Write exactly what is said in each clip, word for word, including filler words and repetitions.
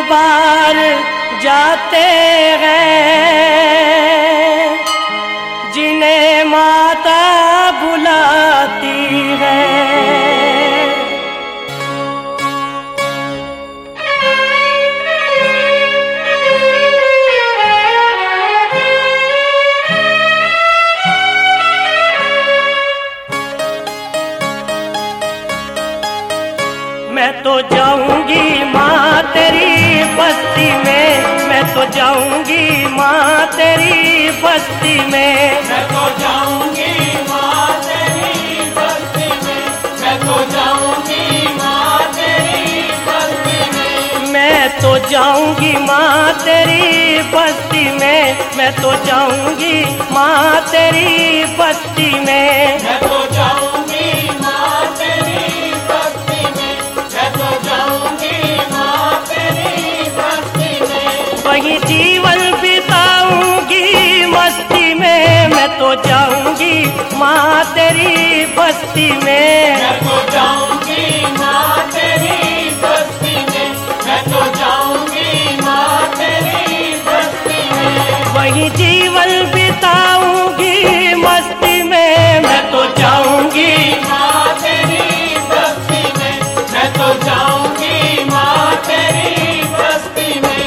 बार जाते हैं जिन्हें माता बुलाती है। मैं तो जाऊंगी माँ तेरी बस्ती में, मैं तो जाऊंगी माँ तेरी बस्ती में, मैं तो जाऊंगी माँ तेरी बस्ती में, मैं तो जाऊंगी माँ तेरी बस्ती में, मैं तो जाऊंगी माँ तेरी बस्ती में, मैं तो जाऊंगी माँ तेरी बस्ती में, मैं तो जाऊंगी माँ तेरी बस्ती में, मैं तो जाऊंगी माँ तेरी बस्ती में, वही जीवन बिताऊंगी मस्ती में, मैं तो जाऊंगी माँ तेरी बस्ती में, मैं तो जाऊंगी माँ तेरी बस्ती में, मैं तो जाऊंगी माँ तेरी बस्ती में, वही जीवन बिताऊंगी मस्ती में, मैं तो जाऊंगी माँ तेरी बस्ती में, मैं तो जाऊंगी माँ तेरी बस्ती में।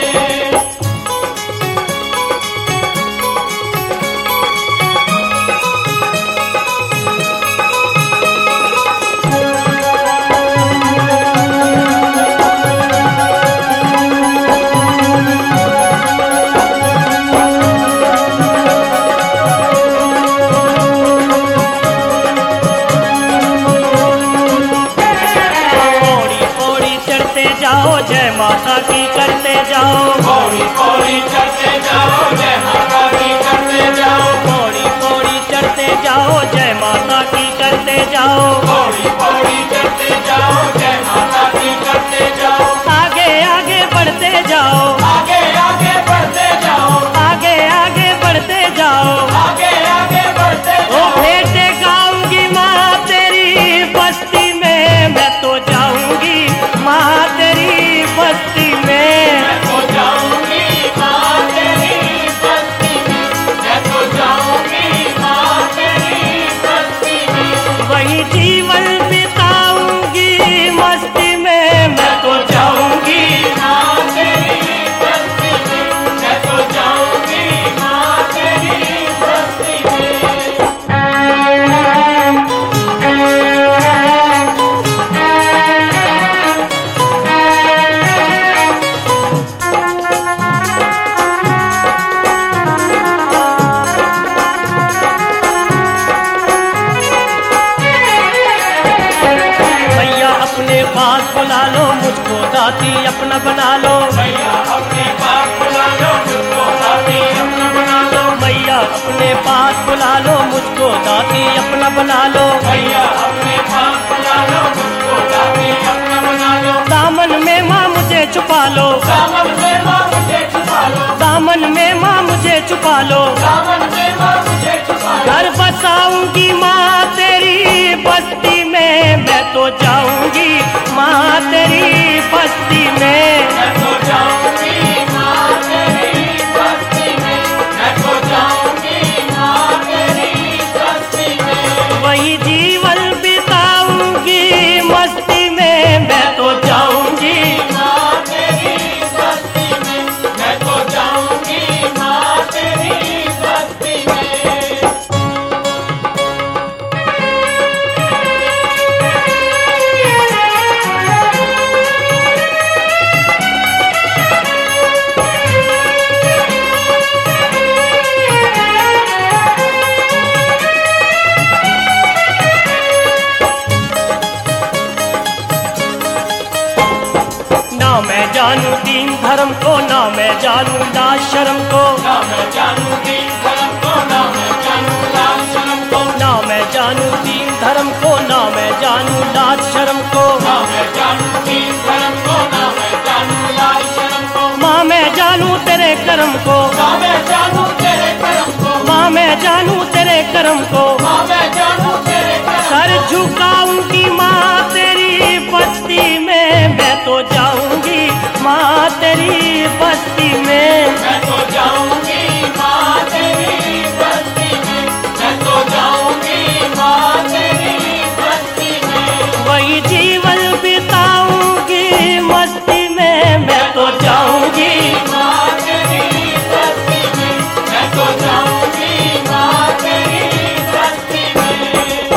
जाओ जय माता की करते जाओ, पौड़ी पौड़ी चढ़ते जाओ जय माता की करते जाओ, पौड़ी पौड़ी चढ़ते जाओ जय माता की करते जाओ, पौड़ी पौड़ी चढ़ते जाओ जय माता की करते जाओ, आगे आगे बढ़ते जाओ, आगे आगे बढ़ते जाओ, आगे आगे बढ़ते जाओ, आगे आगे बढ़ते ओ जाओ, भेंटे गाऊंगी माँ तेरी बस्ती में, मैं तो जाऊंगी माँ तेरी बस्ती में, मैं तो जाऊंगी माँ तेरी बस्ती में, मैं तो जाऊंगी माँ तेरी बस्ती में, वही जीवन बिताऊंगी मस्ती में, मैं तो जाऊंगी माँ तेरी बस्ती में, मैं तो जाऊंगी माँ तेरी बस्ती में। भैया अपने पास बुला लो, मुझको दाती अपना बना लो, भैया अपने पास बुला लो, मुझको दाती अपना बना लो, भैया अपने पास बुला लो, मुझको दाती अपना बना लो, भैया अपने पास बुला लो, मुझको दाती अपना बना लो, दामन में माँ मुझे छुपा लो, दामन में माँ मुझे छुपा लो, दामन में माँ मुझे छुपा लो, दामन में माँ मुझे छुपा लो, घर बसाऊंगी माँ तेरी बस्ती में, मैं तो जाऊंगी माँ तेरी बस्ती में, मैं तो जाऊंगी माँ तेरी बस्ती में, मैं तो जाऊंगी माँ तेरी बस्ती में, वही जीवन बिताऊंगी मस्ती में, मैं तो जाऊंगी माँ तेरी बस्ती में, मैं तो जाऊंगी माँ तेरी बस्ती में। ना मैं जानू दीन धर्म को, ना मैं जानू लाज शर्म को, ना मैं जानू दीन धर्म को, ना मैं जानू लाज शर्म को, ना मैं जानू दीन धर्म को, ना मैं जानू लाज शर्म को, ना मैं जानू दीन धर्म को, ना मैं जानू लाज शर्म को, माँ मैं जानू तेरे कर्म को, ना मैं जानू तेरे कर्म को, माँ मैं जानू तेरे कर्म को, ना मैं जानू तेरे कर्म सर झुकाऊंगी माँ तेरी बस्ती में, मैं तो जाऊंगी माँ तेरी बस्ती में। मैं तो जाऊंगी माँ तेरी बस्ती में, मैं तो जाऊंगी माँ तेरी बस्ती में। वही जीवन बिताऊंगी मस्ती में, मैं तो जाऊंगी माँ तेरी बस्ती में, मैं तो जाऊंगी माँ तेरी बस्ती में।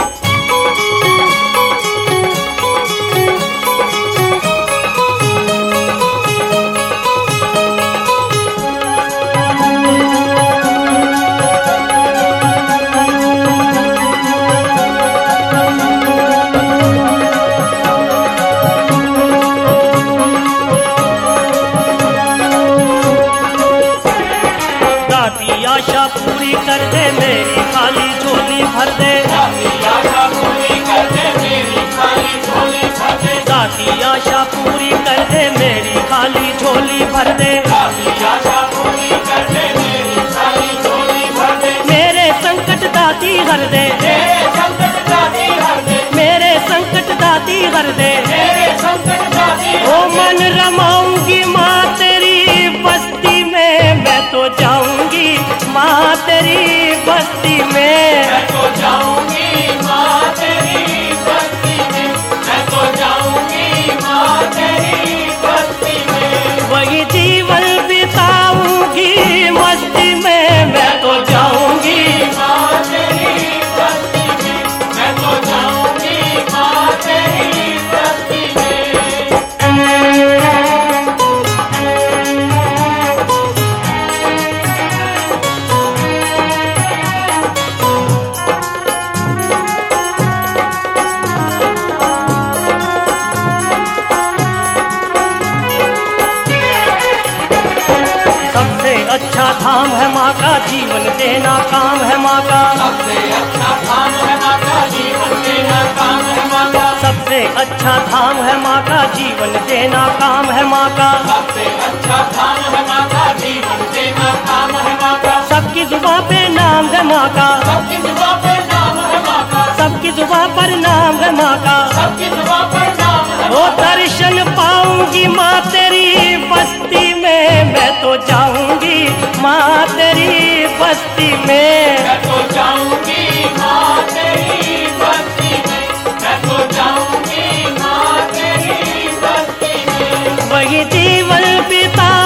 दादी आशा पूरी कर दे मेरी खाली झोली भर दे। दादी आशा पूरी कर दे मेरी खाली झोली भर दे। दादी आशा पूरी कर दे मेरी खाली झोली भर दे। दादी आशा पूरी कर दे मेरी खाली झोली भर दे। मेरे संकट दादी हर दे, मेरे संकट दादी हर दे, मेरे संकट दादी हर दे। मेरे संकट दादी ओ मन रमाऊंगी माँ तेरी बस्ती में, मैं तो जाऊंगी माँ तेरी बस्ती में। मैं तो जाऊंगी माँ तेरी बस्ती में, मैं तो जाऊंगी माँ तेरी बस्ती में। वही जीवन बिताऊंगी मस्ती में, मैं तो जाऊंगी माँ तेरी बस्ती में, मैं तो जाऊंगी माँ तेरी बस्ती में। सबसे अच्छा धाम है माँ का, जीवन देना काम है माँ का। सबसे अच्छा काम है माँ का, जीवन देना काम है माँ का। सबसे अच्छा धाम है माँ का, जीवन देना काम है माँ का। सबसे अच्छा काम है माँ का, जीवन देना काम है माँ का। सबकी जुबां पे नाम है माँ का, सबकी जुबां पे नाम है माँ का, सबकी जुबां पर नाम है माँ का। सबकी जुबां पर नाम है। वो दर्शन पाऊंगी माँ तेरी बस्ती में, मैं तो जाऊंगी माँ तेरी बस्ती में। मैं तो जाऊंगी माँ तेरी बस्ती में, मैं तो जाऊंगी माँ तेरी बस्ती में। वही जीवन बिता